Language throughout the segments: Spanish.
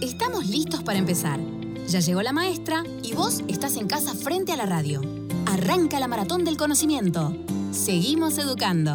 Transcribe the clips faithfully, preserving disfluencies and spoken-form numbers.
Estamos listos para empezar. Ya llegó la maestra y vos estás en casa frente a la radio. Arranca la maratón del conocimiento. Seguimos educando.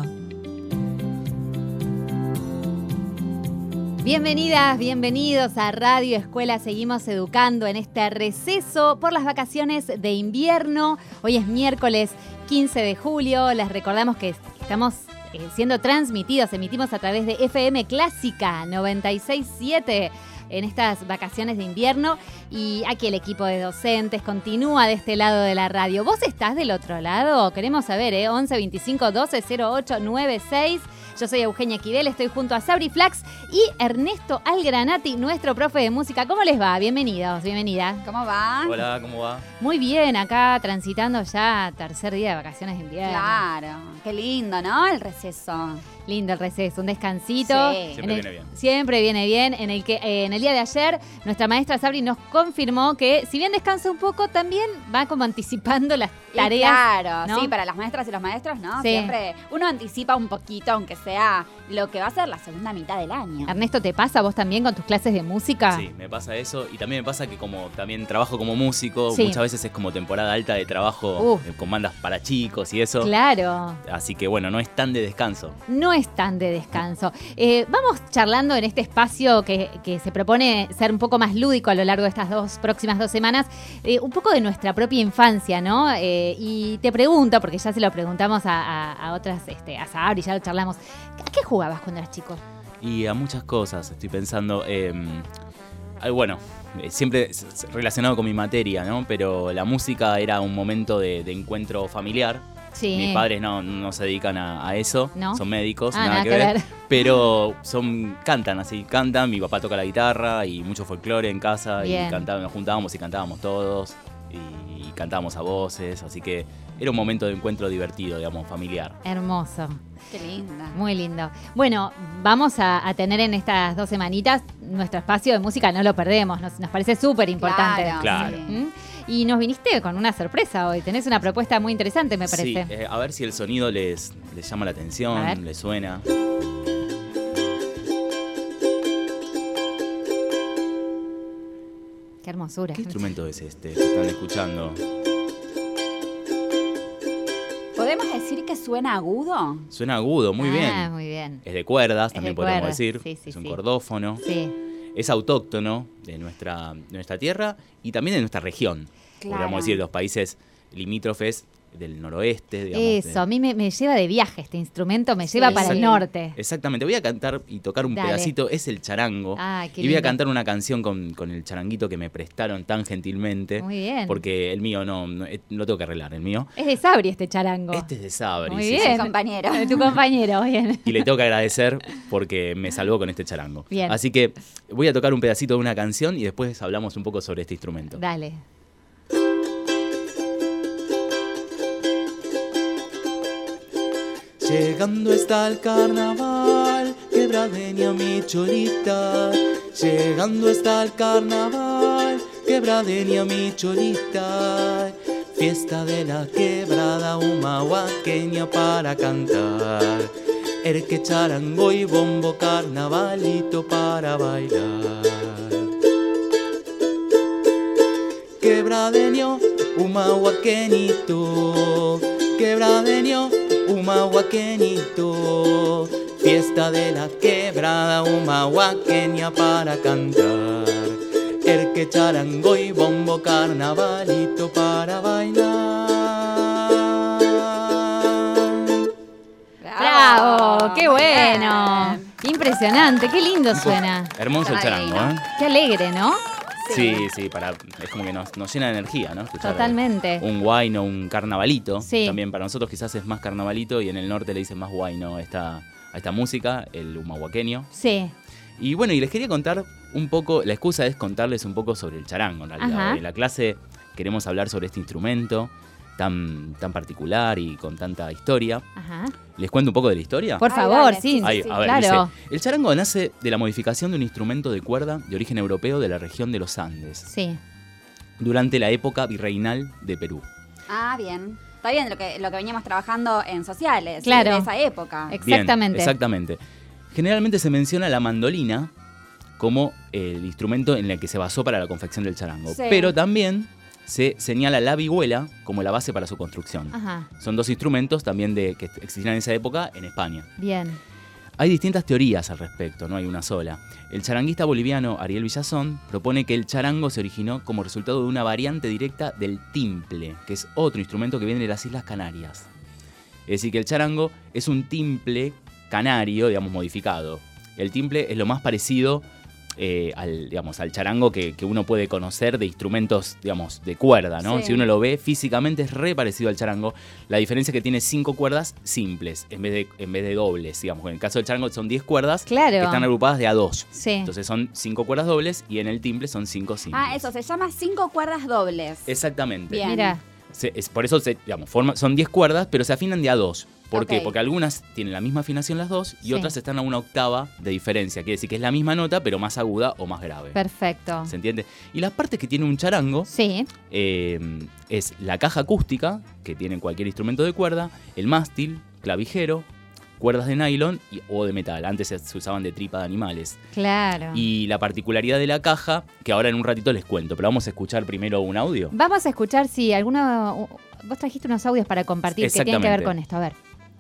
Bienvenidas, bienvenidos a Radio Escuela Seguimos Educando en este receso por las vacaciones de invierno. Hoy es miércoles quince de julio. Les recordamos que estamos eh, siendo transmitidos, emitimos a través de F M Clásica noventa y seis punto siete en estas vacaciones de invierno. Y aquí el equipo de docentes continúa de este lado de la radio. ¿Vos estás del otro lado? Queremos saber, ¿eh? once veinticinco doce cero ocho noventa y seis. Yo soy Eugenia Quidel, estoy junto a Sabri Flax y Ernesto Algranati, nuestro profe de música. ¿Cómo les va? Bienvenidos, bienvenida. ¿Cómo va? Hola, ¿cómo va? Muy bien, acá transitando ya tercer día de vacaciones de invierno. Claro, qué lindo, ¿no? El receso. Lindo el receso, un descansito. Sí. Siempre el, viene bien. Siempre viene bien. En el que eh, en el día de ayer, nuestra maestra Sabri nos confirmó que si bien descansa un poco, también va como anticipando las Y tareas. claro, ¿no? sí, para las maestras y los maestros, ¿no? Sí. Siempre uno anticipa un poquito, aunque sea lo que va a ser la segunda mitad del año. Ernesto, ¿te pasa vos también con tus clases de música? Sí, me pasa eso y también me pasa que como también trabajo como músico, Sí. muchas veces es como temporada alta de trabajo Uh. eh, con bandas para chicos y eso. Claro. Así que bueno, no es tan de descanso. No es tan de descanso. Eh, vamos charlando en este espacio que, que se propone ser un poco más lúdico a lo largo de estas dos próximas dos semanas, eh, un poco de nuestra propia infancia, ¿no? Eh, y te pregunto, porque ya se lo preguntamos a, a, a otras, este, a Sabri, ya lo charlamos, ¿a qué jugabas cuando eras chico? Y a muchas cosas estoy pensando. Eh, eh, bueno, eh, siempre s- s- relacionado con mi materia, ¿no? Pero la música era un momento de, de encuentro familiar. Sí. Mis padres no, no se dedican a, a eso, ¿No? son médicos, Ah, nada, que ver. Pero son cantan así, cantan, mi papá toca la guitarra y mucho folclore en casa. Bien. Y cantábamos, nos juntábamos y cantábamos todos y, y cantábamos a voces, así que era un momento de encuentro divertido, digamos, familiar. Hermoso. Qué linda. Muy lindo. Bueno, vamos a, a tener en estas dos semanitas nuestro espacio de música, no lo perdemos, nos, nos parece súper importante. Claro, Claro. sí. ¿Mm? Y nos viniste con una sorpresa hoy, tenés una propuesta muy interesante, me parece. Sí, eh, a ver si el sonido les, les llama la A ver. atención, les suena. Qué hermosura. ¿Qué instrumento es este que están escuchando? ¿Podemos decir que suena agudo? Suena agudo, muy Ah, bien. muy bien. Es de cuerdas, Es también de podemos cuerdas, decir. sí, sí, es un sí. cordófono. Sí. Es autóctono de nuestra, de nuestra tierra y también de nuestra región. Claro. Podríamos decir, los países limítrofes del noroeste. Digamos, Eso, de- a mí me, me lleva de viaje este instrumento, me Sí, lleva para el sí. norte. Exactamente, voy a cantar y tocar un Dale. pedacito, es el charango. Ah, qué y voy a lindo. cantar una canción con, con el charanguito que me prestaron tan gentilmente. Muy bien. Porque el mío no, no eh, lo tengo que arreglar, el mío. Es de Sabri este charango. Este es de Sabri. Muy sí, bien. sí. Mi compañero. De tu compañero, bien. Y le tengo que agradecer porque me salvó con este charango. Bien. Así que voy a tocar un pedacito de una canción y después hablamos un poco sobre este instrumento. Dale. Llegando está el carnaval, quebradeña mi cholita. Llegando está el carnaval, quebradeña mi cholita. Fiesta de la quebrada humahuaqueña para cantar. Erque, charango y bombo, carnavalito para bailar. Quebradeño, humahuaqueñito. Quebradeño, humahuaqueñito. Fiesta de la quebrada humahuaqueña para cantar. Erque, charango y bombo, carnavalito para bailar. ¡Bravo! ¡Qué Muy bueno! bien. Impresionante, qué lindo suena. Hermoso el Ay, charango, no. ¿eh? Qué alegre, ¿no? Sí, sí, para, es como que nos, nos llena de energía, ¿no? Escuchar Totalmente. un guayno, un carnavalito. Sí. También para nosotros quizás es más carnavalito y en el norte le dicen más guayno a esta, a esta música, el humahuaqueño. Sí. Y bueno, y les quería contar un poco, la excusa es contarles un poco sobre el charango en realidad. Ajá. En la clase queremos hablar sobre este instrumento tan, tan particular y con tanta historia. Ajá. ¿Les cuento un poco de la historia? Por Ay, favor, dale, sí. sí, Ahí, sí, a ver, claro. dice, el charango nace de la modificación de un instrumento de cuerda de origen europeo de la región de los Andes, Sí. durante la época virreinal de Perú. Ah, bien. Está bien lo que, lo que veníamos trabajando en sociales. Claro. De esa época. Exactamente. Bien, exactamente. Generalmente se menciona la mandolina como el instrumento en el que se basó para la confección del charango. Sí. Pero también se señala la vihuela como la base para su construcción. Ajá. Son dos instrumentos también de, que existían en esa época en España. Bien. Hay distintas teorías al respecto, no hay una sola. El charanguista boliviano Ariel Villazón propone que el charango se originó como resultado de una variante directa del timple, que es otro instrumento que viene de las Islas Canarias. Es decir, que el charango es un timple canario, digamos, modificado. El timple es lo más parecido eh, al, digamos, al charango que, que uno puede conocer de instrumentos, digamos, de cuerda, ¿no? Sí. Si uno lo ve físicamente es re parecido al charango. La diferencia es que tiene cinco cuerdas simples en vez de, en vez de dobles, digamos. En el caso del charango son diez cuerdas Claro. que están agrupadas de a dos. Sí. Entonces son cinco cuerdas dobles y en el timple son cinco simples. Ah, eso se llama cinco cuerdas dobles. Exactamente. Bien. Mira. Se- es, por eso se, digamos, forma, son diez cuerdas, pero se afinan de a dos. ¿Por Ok. qué? Porque algunas tienen la misma afinación las dos y Sí. otras están a una octava de diferencia. Quiere decir que es la misma nota, pero más aguda o más grave. Perfecto. ¿Se entiende? Y las partes que tiene un charango Sí. eh, es la caja acústica, que tiene cualquier instrumento de cuerda, el mástil, clavijero, cuerdas de nylon y, o de metal. Antes se, se usaban de tripa de animales. Claro. Y la particularidad de la caja, que ahora en un ratito les cuento, pero vamos a escuchar primero un audio. Vamos a escuchar si alguno... Vos trajiste unos audios para compartir que tienen que ver Exactamente. con esto. A ver.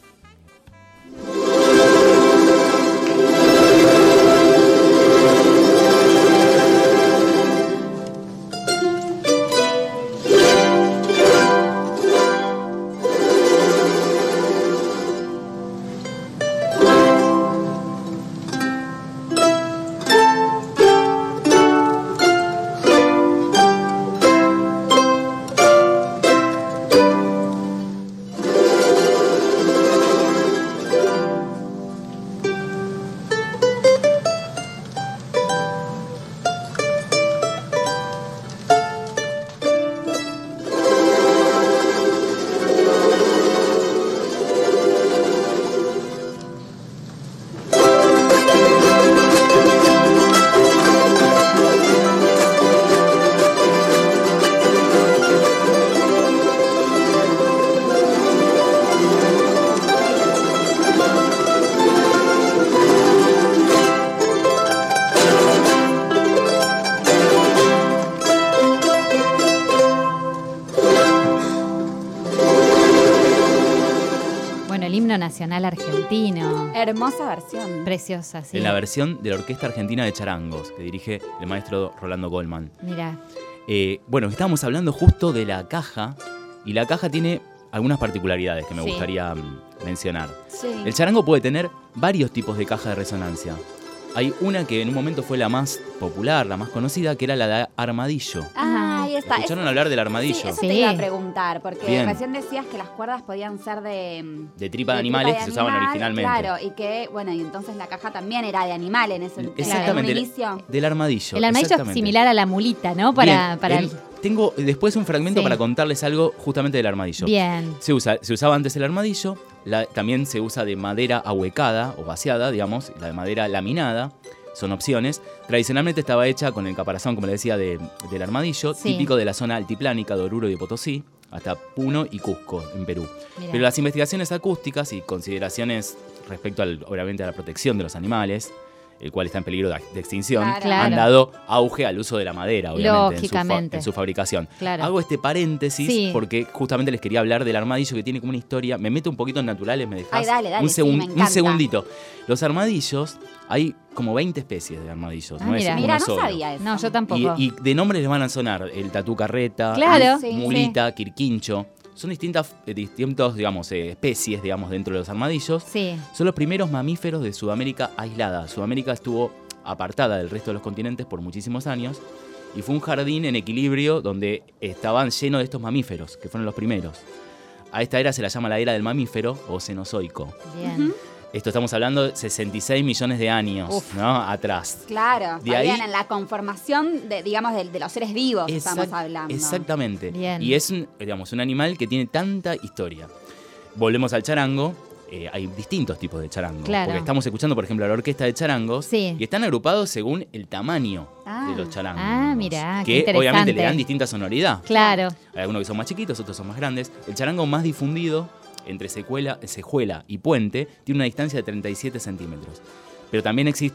Bueno, el himno nacional argentino. Hermosa versión. Preciosa, sí. En la versión de la Orquesta Argentina de Charangos, que dirige el maestro Rolando Goldman. Mira. Eh, bueno, estábamos hablando justo de la caja, y la caja tiene algunas particularidades que me Sí. gustaría mm, mencionar. Sí. El charango puede tener varios tipos de caja de resonancia. Hay una que en un momento fue la más popular, la más conocida, que era la de armadillo. Ah, ahí está. ¿Escucharon Es- hablar del Sí, armadillo? eso Sí. te iba a preguntar, porque Bien. recién decías que las cuerdas podían ser de... De tripa de animales tripa que de se usaban animal, originalmente. Claro, y que, bueno, y entonces la caja también era de animal en ese en Exactamente, un del- inicio. del armadillo. El armadillo es exactamente. similar a la mulita, ¿no? Para, Bien, para el- tengo después un fragmento Sí. para contarles algo justamente del armadillo. Bien. Se, usa, se usaba antes el armadillo, la- también se usa de madera ahuecada o vaciada, digamos, la de madera laminada, son opciones. Tradicionalmente estaba hecha con el caparazón, como le decía, de- del armadillo, Sí. típico de la zona altiplánica de Oruro y de Potosí, hasta Puno y Cusco, en Perú. Mira. Pero las investigaciones acústicas y consideraciones respecto, al, obviamente, a la protección de los animales, el cual está en peligro de, de extinción, Claro. Claro. han dado auge al uso de la madera, obviamente, en su fa- Lógicamente. en su fabricación. Claro. Hago este paréntesis Sí. porque justamente les quería hablar del armadillo, que tiene como una historia. Me meto un poquito en naturales, me dejas Ay, dale, dale, un, sí, segun- me un encanta. segundito. Los armadillos, hay como veinte especies de armadillos, Ah, no mira. es Mira, uno no solo. sabía eso. No, yo tampoco. Y, y de nombres les van a sonar el tatú carreta, Claro. Sí, mulita, quirquincho. Son distintas, eh, distintos, digamos, eh, especies, digamos, dentro de los armadillos. Sí. Son los primeros mamíferos de Sudamérica aislada. Sudamérica estuvo apartada del resto de los continentes por muchísimos años y fue un jardín en equilibrio donde estaban llenos de estos mamíferos, que fueron los primeros. A esta era se la llama la era del mamífero o cenozoico. Bien. Esto estamos hablando de sesenta y seis millones de años, Uf. ¿no? Atrás. Claro, De ahí- bien, en la conformación de, digamos, de, de los seres vivos estamos Exact- hablando. Exactamente. Bien. Y es un, digamos, un animal que tiene tanta historia. Volvemos al charango. Eh, hay distintos tipos de charango. Claro. Porque estamos escuchando, por ejemplo, la orquesta de charangos. Sí. Y están agrupados según el tamaño Ah. de los charangos. Ah, mirá, qué Que interesante. obviamente le dan distinta sonoridad. Claro. Hay algunos que son más chiquitos, otros son más grandes. El charango más difundido entre secuela, cejuela y puente tiene una distancia de treinta y siete centímetros. Pero también existen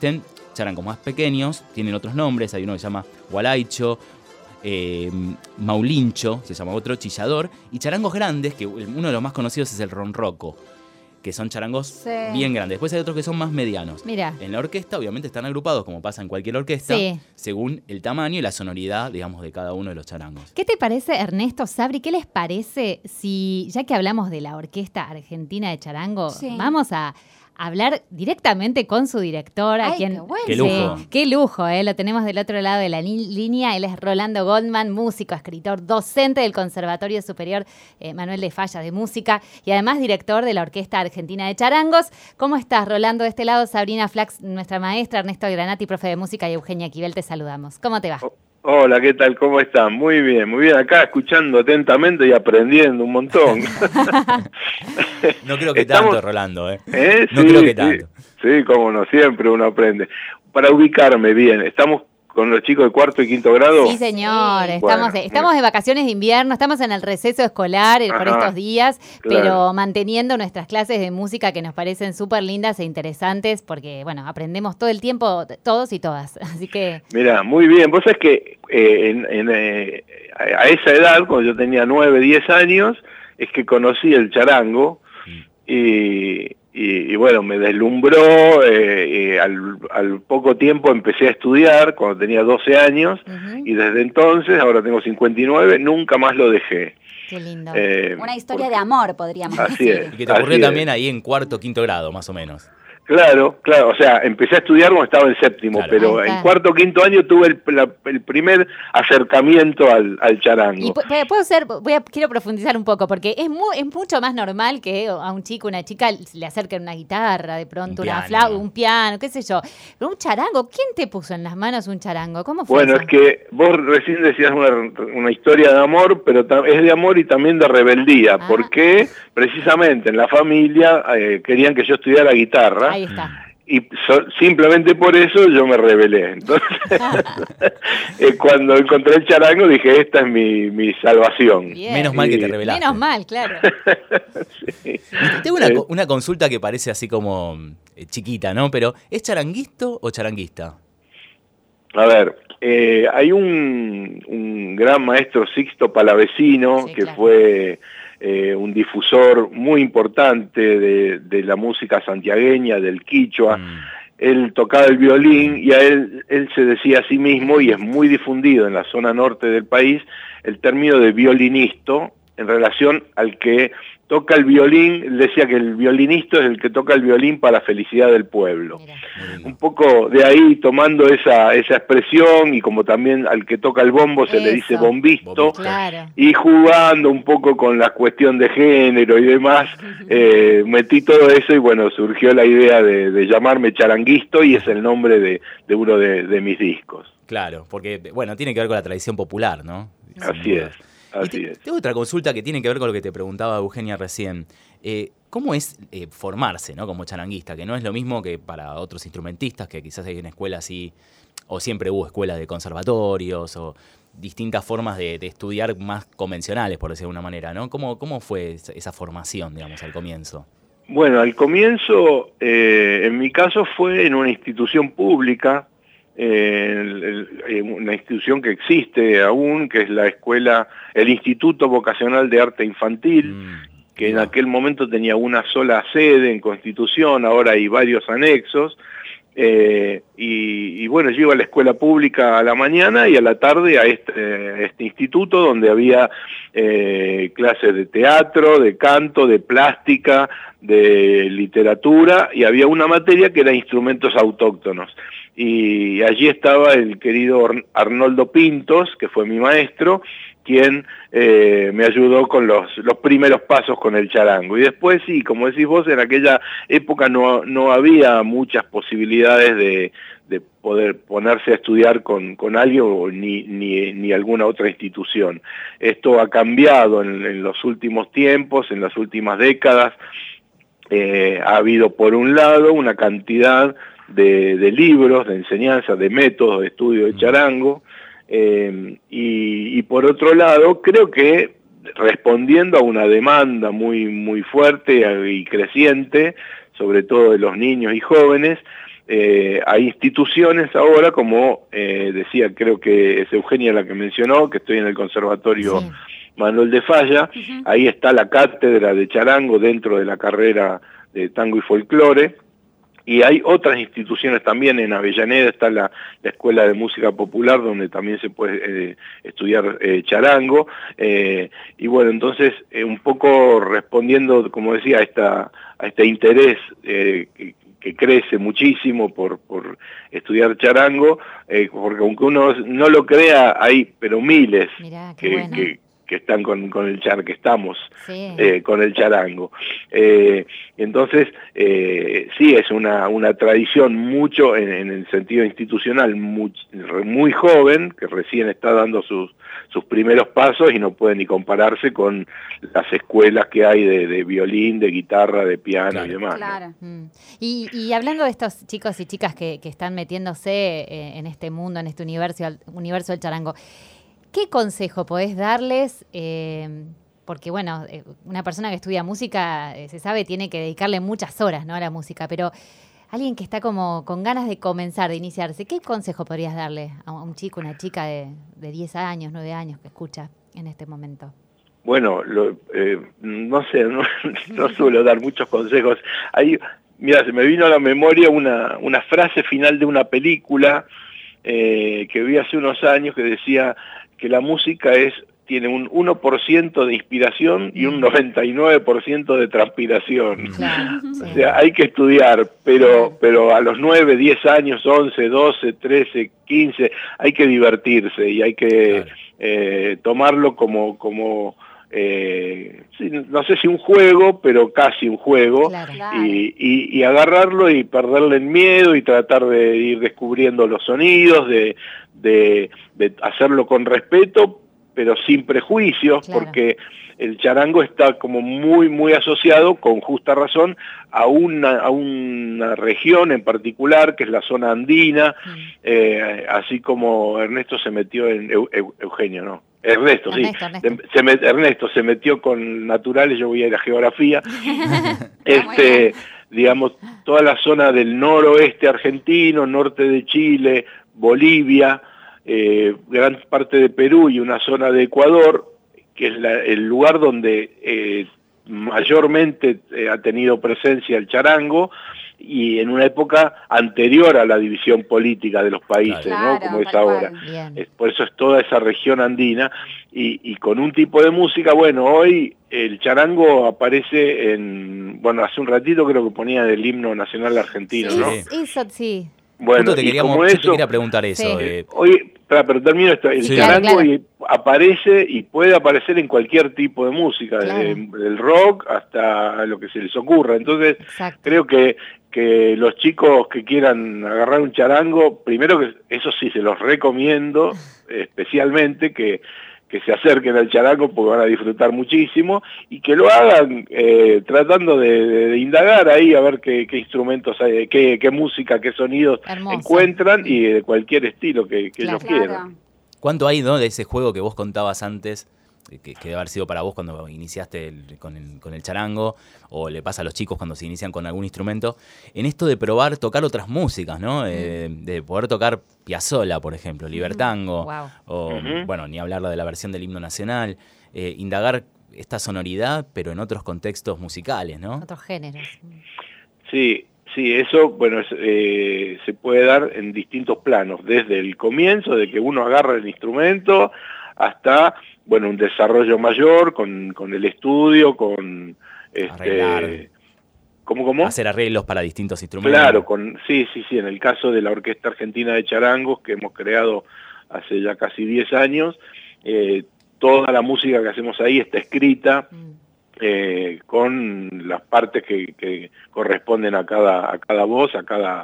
charangos más pequeños tienen otros nombres, hay uno que se llama gualaicho, eh, maulincho, se llama otro, chillador, y charangos grandes, que uno de los más conocidos es el ronroco, que son charangos Sí. bien grandes. Después hay otros que son más medianos. Mira. En la orquesta obviamente están agrupados, como pasa en cualquier orquesta, Sí. según el tamaño y la sonoridad, digamos, de cada uno de los charangos. ¿Qué te parece, Ernesto, Sabri? ¿Qué les parece si, ya que hablamos de la Orquesta Argentina de Charango, Sí. vamos a hablar directamente con su directora? Ay, quien, qué bueno. Qué lujo. Sí, qué lujo, ¿eh? Lo tenemos del otro lado de la li- línea. Él es Rolando Goldman, músico, escritor, docente del Conservatorio Superior eh, Manuel de Falla de Música y además director de la Orquesta Argentina de Charangos. ¿Cómo estás, Rolando? De este lado, Sabrina Flax, nuestra maestra, Ernesto Granati, profe de música, y Eugenia Quibel, te saludamos. ¿Cómo te va? Hola, ¿qué tal? ¿Cómo están? Muy bien, muy bien. Acá escuchando atentamente y aprendiendo un montón. No creo que Estamos- tanto, Rolando, ¿eh? ¿Eh? No Sí, creo que sí. tanto. Sí, cómo no, siempre uno aprende. Para ubicarme bien, estamos con los chicos de cuarto y quinto grado. Sí, señor. Sí. Estamos, Bueno, de, estamos de vacaciones de invierno, estamos en el receso escolar eh, por Ajá, estos días, claro. pero manteniendo nuestras clases de música que nos parecen súper lindas e interesantes porque, bueno, aprendemos todo el tiempo, todos y todas. Así que, Mira, muy bien. Vos sabés que eh, en, en, eh, a esa edad, cuando yo tenía nueve, diez años, es que conocí el charango y, y, y bueno, me deslumbró. Eh, eh, al, al poco tiempo empecé a estudiar, cuando tenía doce años, ujú, y desde entonces, ahora tengo cincuenta y nueve, nunca más lo dejé. qué lindo. Eh, Una historia porque- de amor, podríamos Así decir. es. Y que te ocurrió Así también es. ahí en cuarto, quinto grado, más o menos. Claro, claro, o sea, empecé a estudiar cuando estaba en séptimo, Claro. pero Ahí está. en cuarto o quinto año tuve el, la- el primer acercamiento al, al charango. Y pu- pu- puedo ser, voy a, quiero profundizar un poco, porque es, mu- es mucho más normal que a un chico, una chica le acerquen una guitarra, de pronto Un una piano. flauta, un piano, qué sé yo. Pero un charango, ¿quién te puso en las manos un charango? ¿Cómo fue Bueno, eso? es que vos recién decías una, una historia de amor, pero ta- es de amor y también de rebeldía, Ah. porque precisamente en la familia eh, querían que yo estudiara guitarra. Ahí está. Y so- simplemente por eso yo me rebelé. Entonces, eh, cuando encontré el charango dije, esta es mi, mi salvación. Bien. Menos mal que te Sí. revelaste. Menos mal, claro. Sí. Y tengo una, Eh. co- una consulta que parece así como eh, chiquita, ¿no? Pero, ¿es charanguisto o charanguista? A ver, eh, hay un, un gran maestro Sixto Palavecino, Sí, que claro. fue eh, un difusor muy importante de, de la música santiagueña, del quichua. Mm. Él tocaba el violín y a él, él se decía a sí mismo, y es muy difundido en la zona norte del país, el término de violinisto en relación al que toca el violín. Él decía que el violinista es el que toca el violín para la felicidad del pueblo. Mira. Muy lindo. Un poco de ahí tomando esa, esa expresión, y como también al que toca el bombo se le Eso. dice bombisto, Bombisto. Claro. y jugando un poco con la cuestión de género y demás, eh, metí todo eso y bueno, surgió la idea de, de llamarme Charanguisto, y es el nombre de, de uno de, de mis discos. Claro, porque, bueno, tiene que ver con la tradición popular, ¿no? Sin Así duda. es, Y así te- es. tengo otra consulta que tiene que ver con lo que te preguntaba Eugenia recién. Eh, ¿Cómo es eh, formarse, ¿no? Como charanguista? Que no es lo mismo que para otros instrumentistas, que quizás hay una escuela así, o siempre hubo escuelas de conservatorios, o distintas formas de, de estudiar más convencionales, por decirlo de alguna manera, ¿no? ¿Cómo, cómo fue esa, esa formación, digamos, al comienzo? Bueno, al comienzo, eh, en mi caso fue en una institución pública, eh, el- el- eh, una institución que existe aún, que es la escuela, el Instituto Vocacional de Arte Infantil, Mm, que en no. aquel momento tenía una sola sede en Constitución, ahora hay varios anexos. Eh, y, y bueno, yo iba a la escuela pública a la mañana y a la tarde a este, a este instituto, donde había eh, clases de teatro, de canto, de plástica, de literatura, y había una materia que era instrumentos autóctonos. Y allí estaba el querido Arnoldo Pintos, que fue mi maestro, quien eh, me ayudó con los, los primeros pasos con el charango. Y después sí, como decís vos, en aquella época no, no había muchas posibilidades de, de poder ponerse a estudiar con, con alguien, o ni, ni, ni alguna otra institución. Esto ha cambiado en, en los últimos tiempos, en las últimas décadas. Eh, ha habido por un lado una cantidad de, de libros, de enseñanza, de métodos de estudio de charango, eh, y, y por otro lado creo que respondiendo a una demanda muy, muy fuerte y creciente, sobre todo de los niños y jóvenes, eh, hay instituciones ahora, como eh, decía, creo que es Eugenia la que mencionó, que estoy en el Conservatorio sí. Manuel de Falla, uh-huh. Ahí está la cátedra de charango dentro de la carrera de tango y folclore, y hay otras instituciones también. En Avellaneda está la, la Escuela de Música Popular, donde también se puede eh, estudiar eh, charango, eh, y bueno, entonces eh, un poco respondiendo, como decía, a, esta, a este interés eh, que, que crece muchísimo por, por estudiar charango, eh, porque aunque uno no lo crea, hay pero miles Mirá, que, bueno. que que están con, con el char, que estamos sí. eh, con el charango. Eh, entonces, eh, sí, es una, una tradición mucho en, en el sentido institucional, muy, muy joven, que recién está dando sus, sus primeros pasos y no puede ni compararse con las escuelas que hay de, de violín, de guitarra, de piano claro. y demás. Claro. ¿no? Mm. Y, y hablando de estos chicos y chicas que, que están metiéndose eh, en este mundo, en este universo, universo del charango, ¿qué consejo podés darles? Eh, porque, bueno, eh, una persona que estudia música, eh, se sabe, tiene que dedicarle muchas horas, ¿no?, a la música, pero alguien que está como con ganas de comenzar, de iniciarse, ¿qué consejo podrías darle a un chico, una chica de, de diez años, nueve años que escucha en este momento? Bueno, lo, eh, no sé, no, no suelo dar muchos consejos. Ahí, mira, se me vino a la memoria una, una frase final de una película eh, que vi hace unos años que decía que la música es tiene un uno por ciento de inspiración y un noventa y nueve por ciento de transpiración. Claro, sí. O sea, hay que estudiar, pero pero a los nueve, diez años, once, doce, trece, quince, hay que divertirse y hay que claro. eh, tomarlo como... como Eh, sí, no sé si un juego, pero casi un juego, claro. y, y, y agarrarlo y perderle el miedo y tratar de ir descubriendo los sonidos, de, de, de hacerlo con respeto, pero sin prejuicios, claro. porque el charango está como muy, muy asociado, con justa razón, a una, a una región en particular, que es la zona andina, mm. eh, así como Ernesto se metió en, Eu, Eu, Eugenio, ¿no? Ernesto, Ernesto, sí. Ernesto. Se, me, Ernesto se metió con naturales, yo voy a ir a geografía. este, digamos, toda la zona del noroeste argentino, norte de Chile, Bolivia, eh, gran parte de Perú y una zona de Ecuador, que es la, el lugar donde eh, mayormente eh, ha tenido presencia el charango, y en una época anterior a la división política de los países, claro, ¿no? Como es ahora. Es, por eso es toda esa región andina, y, y con un tipo de música, bueno, hoy el charango aparece en, bueno, hace un ratito creo que ponía el himno nacional argentino, sí, ¿no? Eso sí. Bueno, te queríamos, como eso, yo te quería preguntar eso. Sí. Eh, hoy, pero, pero termino esto, el sí, charango claro, claro. aparece y puede aparecer en cualquier tipo de música, claro. desde el rock hasta lo que se les ocurra. Entonces, exacto. creo que que los chicos que quieran agarrar un charango, primero que eso sí se los recomiendo especialmente, que, que se acerquen al charango porque van a disfrutar muchísimo, y que lo hagan eh, tratando de, de, de indagar ahí a ver qué, qué instrumentos hay, qué, qué música, qué sonidos Hermoso. encuentran, y de cualquier estilo que, que claro. ellos quieran. ¿Cuánto hay, no, de ese juego que vos contabas antes, que, que debe haber sido para vos cuando iniciaste el, con, el, con el charango, o le pasa a los chicos cuando se inician con algún instrumento, en esto de probar tocar otras músicas, ¿no? Mm. Eh, de poder tocar Piazzolla, por ejemplo, Libertango, mm. wow. o, mm-hmm. bueno, ni hablar de la versión del himno nacional, eh, indagar esta sonoridad, pero en otros contextos musicales, ¿no? Otros géneros. Sí, sí, eso, bueno, es, eh, se puede dar en distintos planos, desde el comienzo, de que uno agarra el instrumento, hasta, bueno, un desarrollo mayor con, con el estudio, con este, ¿cómo, cómo? Hacer arreglos para distintos instrumentos. Claro, con, sí, sí, sí, en el caso de la Orquesta Argentina de Charangos, que hemos creado hace ya casi diez años, eh, toda la música que hacemos ahí está escrita mm. eh, con las partes que, que corresponden a cada, a cada voz, a cada...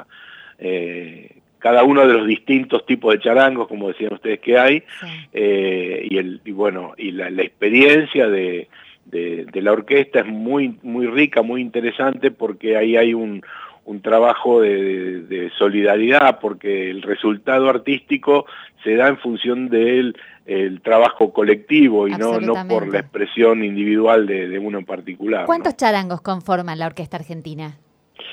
Eh, cada uno de los distintos tipos de charangos, como decían ustedes que hay, sí. eh, y, el, y bueno, y la, la experiencia de, de, de la orquesta es muy, muy rica, muy interesante, porque ahí hay un, un trabajo de, de, de solidaridad, porque el resultado artístico se da en función del el trabajo colectivo y no, no por la expresión individual de, de uno en particular. ¿Cuántos ¿no? charangos conforman la Orquesta Argentina?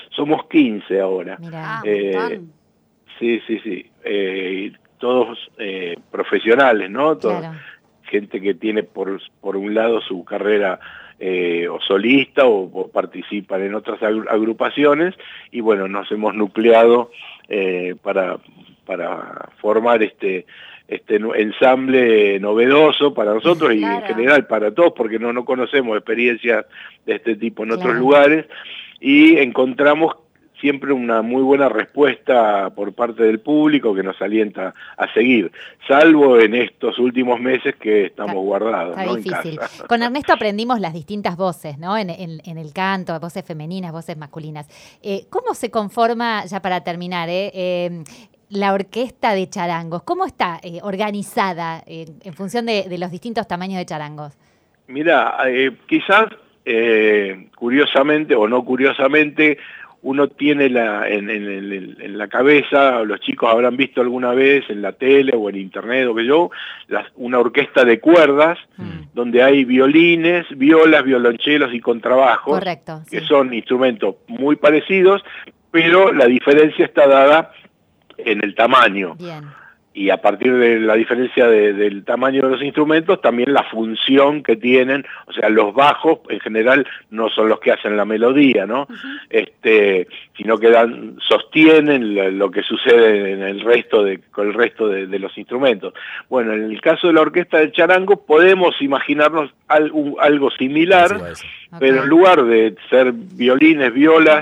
somos quince ahora. Mirá. Ah, Eh, un montón. sí, sí, sí. Eh, todos eh, profesionales, ¿no? Todos, Claro. gente que tiene por, por un lado su carrera eh, o solista o, o participan en otras agrupaciones y bueno, nos hemos nucleado eh, para, para formar este, este ensamble novedoso para nosotros y Claro. en general para todos porque no, no conocemos experiencias de este tipo en Claro. otros lugares y encontramos siempre una muy buena respuesta por parte del público que nos alienta a seguir, salvo en estos últimos meses que estamos Está- guardados, Está ¿no? difícil. En casa. Con Ernesto aprendimos las distintas voces, ¿no? En, en- en el canto, voces femeninas, voces masculinas. Eh, ¿Cómo se conforma, ya para terminar, eh, eh, la orquesta de charangos? ¿Cómo está eh, organizada eh, en función de, de los distintos tamaños de charangos? Mira, eh, quizás eh, curiosamente o no curiosamente, uno tiene la, en, en, en, en la cabeza, los chicos habrán visto alguna vez en la tele o en internet o que yo, las, una orquesta de cuerdas Mm. donde hay violines, violas, violonchelos y contrabajos, Correcto. que Sí. son instrumentos muy parecidos, pero la diferencia está dada en el tamaño. Bien. Y a partir de la diferencia de, del tamaño de los instrumentos, también la función que tienen, o sea, los bajos en general no son los que hacen la melodía, ¿no? Uh-huh. Este, sino que dan, sostienen lo, lo que sucede en el resto de, con el resto de, de los instrumentos. Bueno, en el caso de la orquesta del charango podemos imaginarnos algo, algo similar, sí, pero okay. en lugar de ser violines, violas,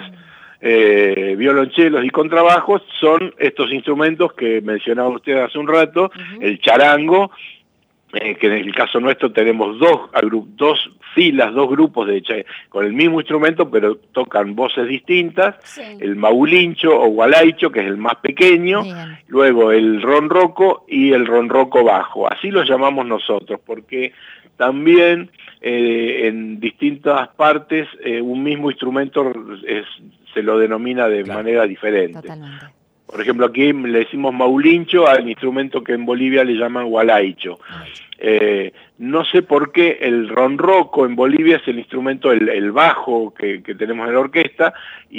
Eh, violonchelos y contrabajos son estos instrumentos que mencionaba usted hace un rato, uh-huh. el charango, eh, que en el caso nuestro tenemos dos, dos filas, dos grupos de con el mismo instrumento, pero tocan voces distintas, sí. el maulincho o gualaicho, que es el más pequeño, bien. Luego el ronroco y el ronroco bajo, así lo llamamos nosotros, porque también eh, en distintas partes eh, un mismo instrumento es, se lo denomina de claro. manera diferente. Totalmente. Por ejemplo, aquí le decimos maulincho al instrumento que en Bolivia le llaman gualaicho. Eh, no sé por qué el ronroco en Bolivia es el instrumento, el, el bajo que, que tenemos en la orquesta,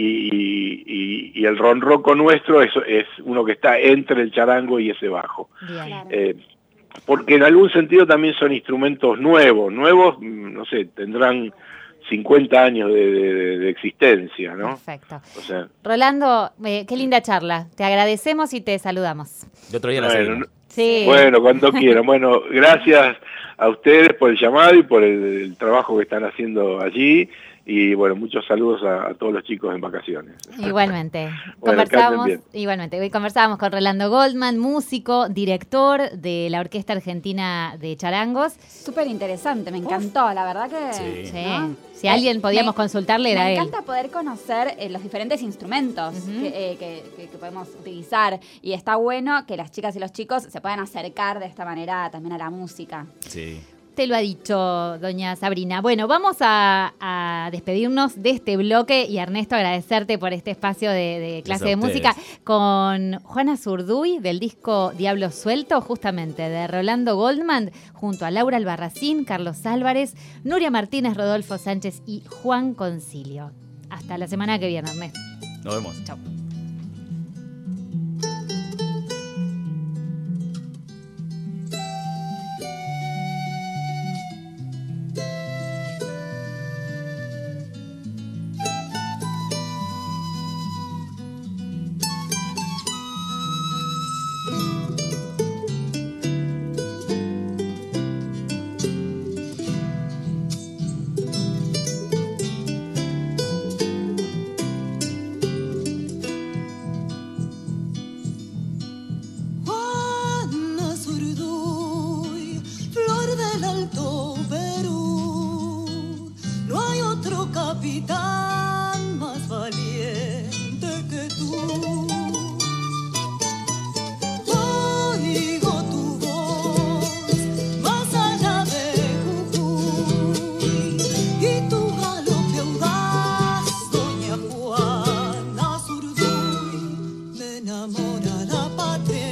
y, y, y el ronroco nuestro es, es uno que está entre el charango y ese bajo. Eh, porque en algún sentido también son instrumentos nuevos, nuevos, no sé, tendrán cincuenta años de, de, de existencia, ¿no? Perfecto. O sea, Rolando, eh, qué linda charla. Te agradecemos y te saludamos. De otro día la bueno, seguimos. Sí. Bueno, cuando quieran. Bueno, gracias a ustedes por el llamado y por el, el trabajo que están haciendo allí. Y bueno, muchos saludos a, a todos los chicos en vacaciones. Igualmente. Bueno, conversábamos, igualmente. Hoy conversábamos con Rolando Goldman, músico, director de la Orquesta Argentina de Charangos. Súper interesante, me encantó, la verdad que... Sí. sí. ¿no? Si alguien podíamos me, consultarle era me él. Me encanta poder conocer eh, los diferentes instrumentos uh-huh. que, eh, que, que, que podemos utilizar. Y está bueno que las chicas y los chicos se puedan acercar de esta manera también a la música. Sí. Te lo ha dicho doña Sabrina. Bueno, vamos a, a despedirnos de este bloque y Ernesto, agradecerte por este espacio de, de clase de música con Juana Zurduy del disco Diablo Suelto, justamente de Rolando Goldman, junto a Laura Albarracín, Carlos Álvarez, Nuria Martínez, Rodolfo Sánchez y Juan Concilio. Hasta la semana que viene, Ernesto. Nos vemos. Chau. Capitán más valiente que tú. Oigo tu voz más allá de Jujuy y tu galope audaz, doña Juana Zurduy, me enamora la patria.